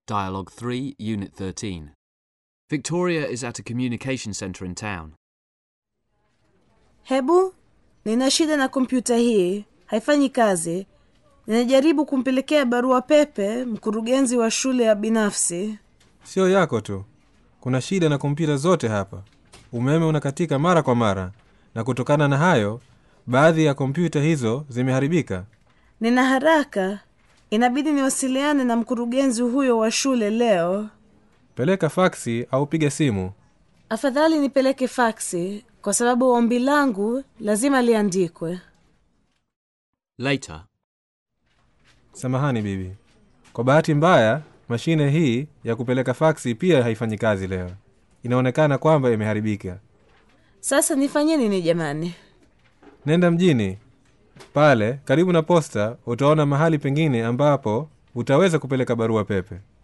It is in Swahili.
Dialogue 3, Unit 13. Victoria is at a communication center in town. Hebu, nina shida na kompyuta hii. Haifanyi kazi. Ninajaribu kumpelekea barua pepe mkurugenzi wa shule ya binafsi. Sio yako tu. Kuna shida na kompyuta zote hapa. Umeme unakatika mara kwa mara. Na kutokana na hayo, baadhi ya kompyuta hizo zimeharibika. Nina haraka. Inabidi niwasiliane na mkurugenzi huyo wa shule leo. Peleka faksi au piga simu. Afadhali nipeleke faksi kwa sababu ombi langu lazima liandikwe. Later. Samahani bibi. Kwa bahati mbaya, mashine hii ya kupeleka faksi pia haifanyi kazi leo. Inaonekana kwamba imeharibika. Sasa nifanye nini jamani? Nenda mjini. Pale, karibu na posta, utaona mahali pengine ambapo utaweza kupeleka barua pepe.